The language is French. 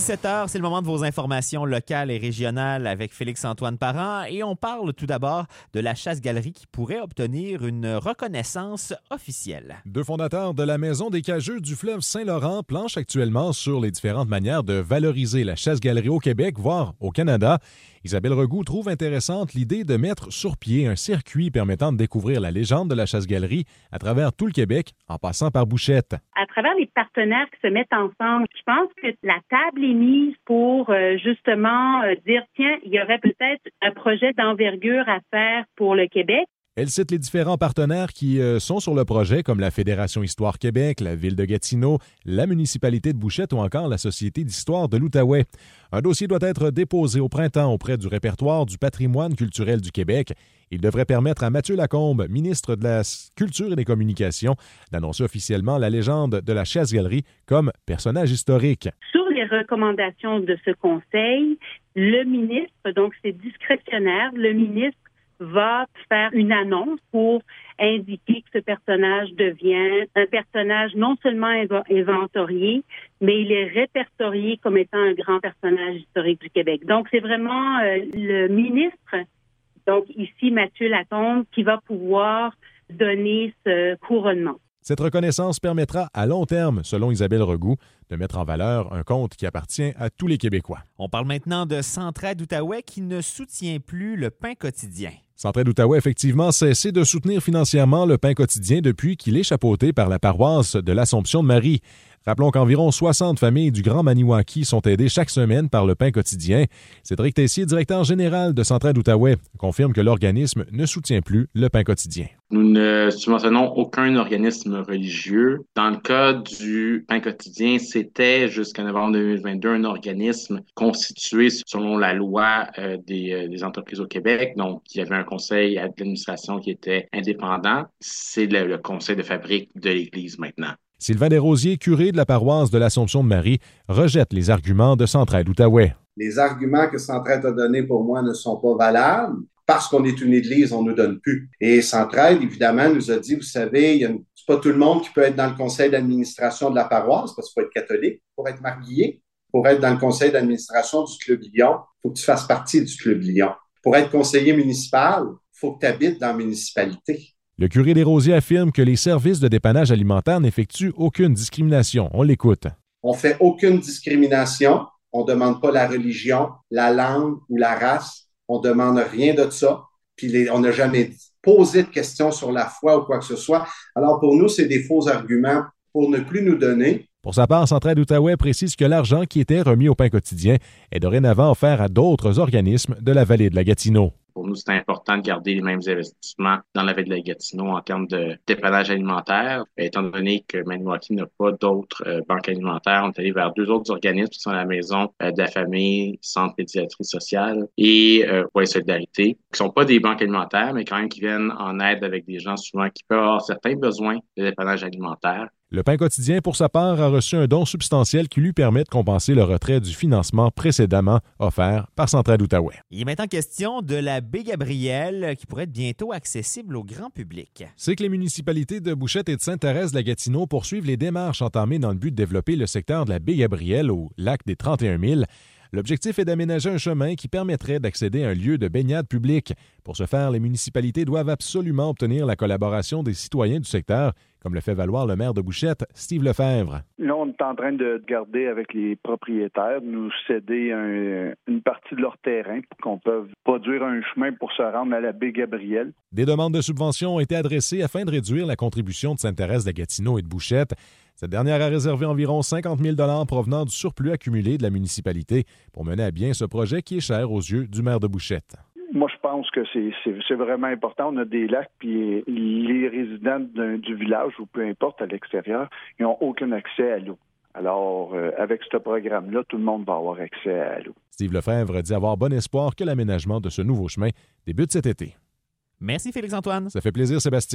17h, c'est le moment de vos informations locales et régionales avec Félix-Antoine Parent et on parle tout d'abord de la chasse-galerie qui pourrait obtenir une reconnaissance officielle. Deux fondateurs de la Maison des Cageux du fleuve Saint-Laurent planchent actuellement sur les différentes manières de valoriser la chasse-galerie au Québec, voire au Canada. Isabelle Regout trouve intéressante l'idée de mettre sur pied un circuit permettant de découvrir la légende de la chasse-galerie à travers tout le Québec, en passant par Bouchette. À travers les partenaires qui se mettent ensemble, je pense que la table est mise pour justement dire, tiens, il y aurait peut-être un projet d'envergure à faire pour le Québec. Elle cite les différents partenaires qui sont sur le projet, comme la Fédération Histoire Québec, la Ville de Gatineau, la municipalité de Bouchette ou encore la Société d'histoire de l'Outaouais. Un dossier doit être déposé au printemps auprès du répertoire du patrimoine culturel du Québec. Il devrait permettre à Mathieu Lacombe, ministre de la Culture et des Communications, d'annoncer officiellement la légende de la chasse-galerie comme personnage historique. Sur les recommandations de ce conseil, le ministre, donc c'est discrétionnaire, le ministre va faire une annonce pour indiquer que ce personnage devient un personnage non seulement inventorié, mais il est répertorié comme étant un grand personnage historique du Québec. Donc, c'est vraiment le ministre, donc ici Mathieu Lacombe, qui va pouvoir donner ce couronnement. Cette reconnaissance permettra à long terme, selon Isabelle Regout, de mettre en valeur un conte qui appartient à tous les Québécois. On parle maintenant de Centraide Outaouais qui ne soutient plus le pain quotidien. Centraide Outaouais a effectivement cessé de soutenir financièrement le pain quotidien depuis qu'il est chapeauté par la paroisse de l'Assomption de Marie. Rappelons qu'environ 60 familles du Grand Maniwaki sont aidées chaque semaine par le pain quotidien. Cédric Tessier, directeur général de Centraide Outaouais, confirme que l'organisme ne soutient plus le pain quotidien. Nous ne subventionnons aucun organisme religieux. Dans le cas du pain quotidien, c'était jusqu'à novembre 2022 un organisme constitué selon la loi des entreprises au Québec. Donc, il y avait un conseil d'administration qui était indépendant. C'est le conseil de fabrique de l'Église maintenant. Sylvain Desrosiers, curé de la paroisse de l'Assomption de Marie, rejette les arguments de Centraide Outaouais. Les arguments que Centraide a donnés pour moi ne sont pas valables. Parce qu'on est une église, on ne nous donne plus. Et Centraide, évidemment, nous a dit, vous savez, c'est pas tout le monde qui peut être dans le conseil d'administration de la paroisse, parce qu'il faut être catholique pour être marié. Pour être dans le conseil d'administration du Club Lion, il faut que tu fasses partie du Club Lion. Pour être conseiller municipal, il faut que tu habites dans la municipalité. Le curé Desrosiers affirme que les services de dépannage alimentaire n'effectuent aucune discrimination. On l'écoute. On fait aucune discrimination. On demande pas la religion, la langue ou la race. On demande rien de ça. Puis on n'a jamais posé de questions sur la foi ou quoi que ce soit. Alors pour nous, c'est des faux arguments pour ne plus nous donner. Pour sa part, Centraide Outaouais précise que l'argent qui était remis au pain quotidien est dorénavant offert à d'autres organismes de la vallée de la Gatineau. Pour nous, c'est important de garder les mêmes investissements dans la ville de la Gatineau en termes de dépannage alimentaire. Étant donné que Maniwaki n'a pas d'autres banques alimentaires, on est allé vers deux autres organismes qui sont la Maison de la famille, Centre pédiatrie sociale et Voie Solidarité, qui sont pas des banques alimentaires, mais quand même qui viennent en aide avec des gens souvent qui peuvent avoir certains besoins de dépannage alimentaire. Le pain quotidien, pour sa part, a reçu un don substantiel qui lui permet de compenser le retrait du financement précédemment offert par Centraide Outaouais. Il est maintenant question de la baie Gabrielle qui pourrait être bientôt accessible au grand public. C'est que les municipalités de Bouchette et de Sainte-Thérèse-de-la-Gatineau poursuivent les démarches entamées dans le but de développer le secteur de la baie Gabrielle au lac des 31 000. L'objectif est d'aménager un chemin qui permettrait d'accéder à un lieu de baignade public. Pour ce faire, les municipalités doivent absolument obtenir la collaboration des citoyens du secteur, comme le fait valoir le maire de Bouchette, Steve Lefebvre. Là, on est en train de garder avec les propriétaires, nous céder une partie de leur terrain pour qu'on puisse produire un chemin pour se rendre à la baie Gabrielle. Des demandes de subventions ont été adressées afin de réduire la contribution de Sainte-Thérèse-de-la-Gatineau et de Bouchette. Cette dernière a réservé environ 50 000 $ provenant du surplus accumulé de la municipalité pour mener à bien ce projet qui est cher aux yeux du maire de Bouchette. Moi, je pense que c'est vraiment important. On a des lacs, puis les résidents du village, ou peu importe, à l'extérieur, ils n'ont aucun accès à l'eau. Alors, avec ce programme-là, tout le monde va avoir accès à l'eau. Steve Lefebvre dit avoir bon espoir que l'aménagement de ce nouveau chemin débute cet été. Merci Félix-Antoine. Ça fait plaisir, Sébastien.